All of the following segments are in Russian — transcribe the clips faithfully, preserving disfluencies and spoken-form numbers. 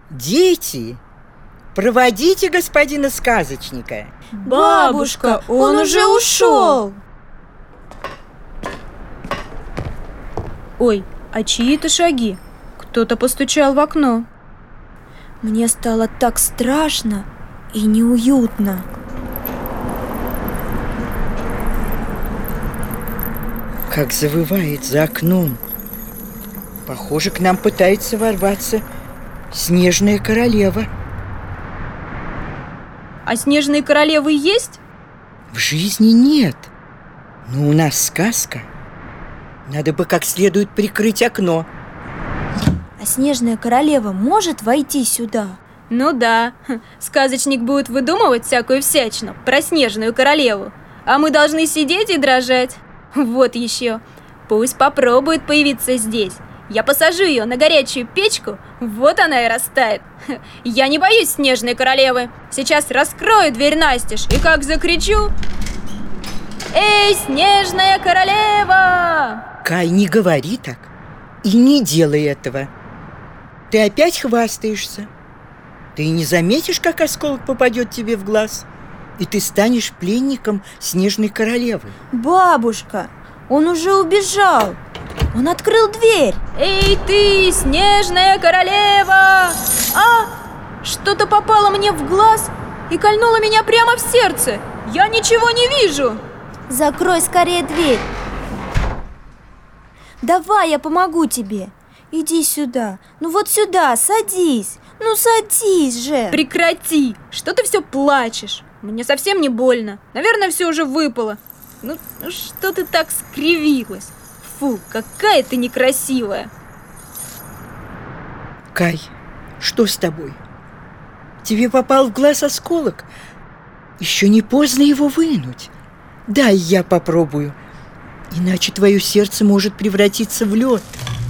Дети, проводите господина сказочника. Бабушка, он уже ушел. Ой, а чьи это шаги? Кто-то постучал в окно. Мне стало так страшно и неуютно. Как завывает за окном. Похоже, к нам пытается ворваться снежная королева. А снежные королевы есть? В жизни нет. Но у нас сказка. Надо бы как следует прикрыть окно. А снежная королева может войти сюда? Ну да, сказочник будет выдумывать всякую всячину про снежную королеву, а мы должны сидеть и дрожать. Вот еще. Пусть попробует появиться здесь. Я посажу ее на горячую печку, вот она и растает. Я не боюсь снежной королевы. Сейчас раскрою дверь настежь и как закричу: «Эй, снежная королева!» Кай, не говори так и не делай этого. Ты опять хвастаешься. Ты не заметишь, как осколок попадет тебе в глаз, и ты станешь пленником снежной королевы. Бабушка, он уже убежал. Он открыл дверь. Эй ты, снежная королева! А, что-то попало мне в глаз и кольнуло меня прямо в сердце. Я ничего не вижу. Закрой скорее дверь. Давай, я помогу тебе. Иди сюда. Ну вот сюда, садись. Ну садись же. Прекрати. Что ты все плачешь? Мне совсем не больно. Наверное, все уже выпало. Ну, ну что ты так скривилась? Фу, какая ты некрасивая. Кай, что с тобой? Тебе попал в глаз осколок. Еще не поздно его вынуть. Дай я попробую. Иначе твое сердце может превратиться в лед.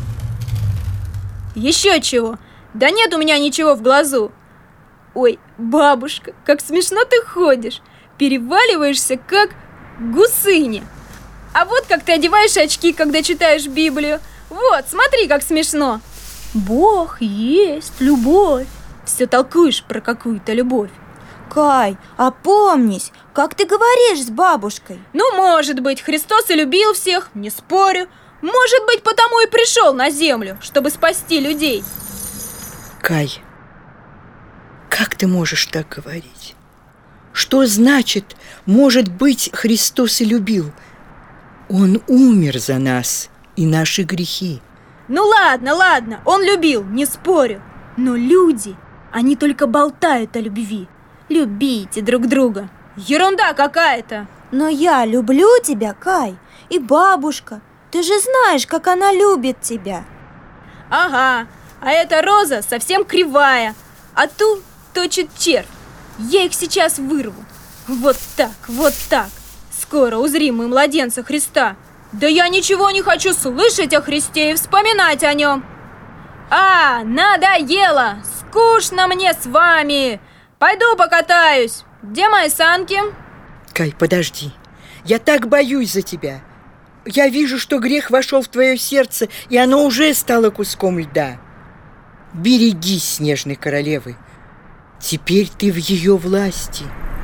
Еще чего? Да нет у меня ничего в глазу. Ой, бабушка, как смешно ты ходишь. Переваливаешься, как гусыня. А вот как ты одеваешь очки, когда читаешь Библию. Вот, смотри, как смешно. Бог есть любовь. Все толкуешь про какую-то любовь. Кай, опомнись, как ты говоришь с бабушкой? Ну, может быть, Христос и любил всех, не спорю. Может быть, потому и пришел на землю, чтобы спасти людей. Кай, как ты можешь так говорить? Что значит, может быть, Христос и любил? Он умер за нас и наши грехи. Ну ладно, ладно, он любил, не спорю. Но люди, они только болтают о любви. Любите друг друга. Ерунда какая-то. Но я люблю тебя, Кай, и бабушка. Ты же знаешь, как она любит тебя. Ага, а эта роза совсем кривая, а ту точит червь. Я их сейчас вырву. Вот так, вот так. Скоро узрим мы младенца Христа. Да я ничего не хочу слышать о Христе и вспоминать о нем. А, надоело! Скучно мне с вами! Пойду покатаюсь. Где мои санки? Кай, подожди. Я так боюсь за тебя. Я вижу, что грех вошел в твое сердце, и оно уже стало куском льда. Берегись снежной королевы. Теперь ты в ее власти.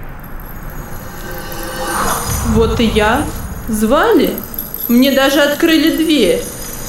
Вот и я. Звали? Мне даже открыли дверь.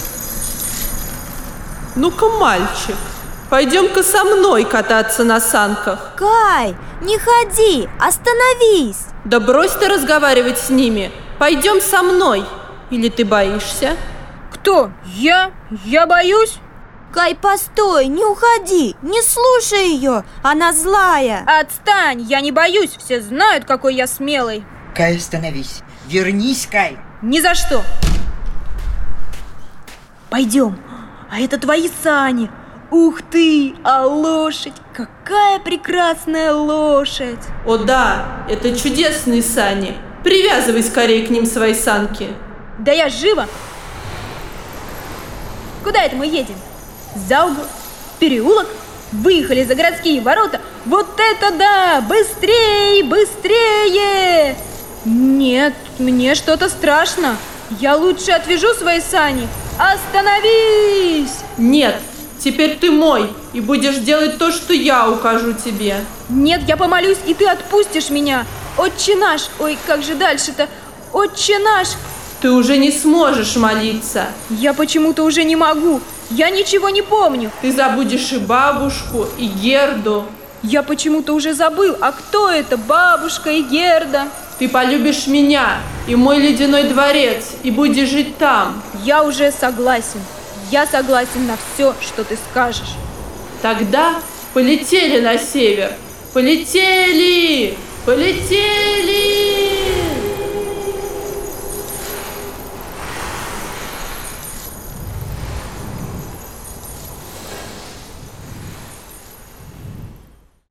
Ну-ка, мальчик, пойдем-ка со мной кататься на санках. Кай, не ходи, остановись. Да брось ты разговаривать с ними. Пойдем со мной. Или ты боишься? Кто? Я? Я боюсь? Кай, постой, не уходи, не слушай ее, она злая. Отстань, я не боюсь, все знают, какой я смелый. Кай, остановись. Вернись, Кай. Ни за что. Пойдем. А это твои сани. Ух ты, а лошадь, какая прекрасная лошадь. О да, это чудесные сани. Привязывай скорее к ним свои санки. Да я живо. Куда это мы едем? За угол? Переулок? Выехали за городские ворота. Вот это да! Быстрее, быстрее! Нет, мне что-то страшно. Я лучше отвяжу свои сани. Остановись! Нет, теперь ты мой, и будешь делать то, что я укажу тебе. Нет, я помолюсь, и ты отпустишь меня. Отче наш, ой, как же дальше-то? Отче наш. Ты уже не сможешь молиться. Я почему-то уже не могу. Я ничего не помню. Ты забудешь и бабушку, и Герду. Я почему-то уже забыл, а кто это, бабушка и Герда? Ты полюбишь меня и мой ледяной дворец, и будешь жить там. Я уже согласен. Я согласен на все, что ты скажешь. Тогда полетели на север. Полетели! Полетели!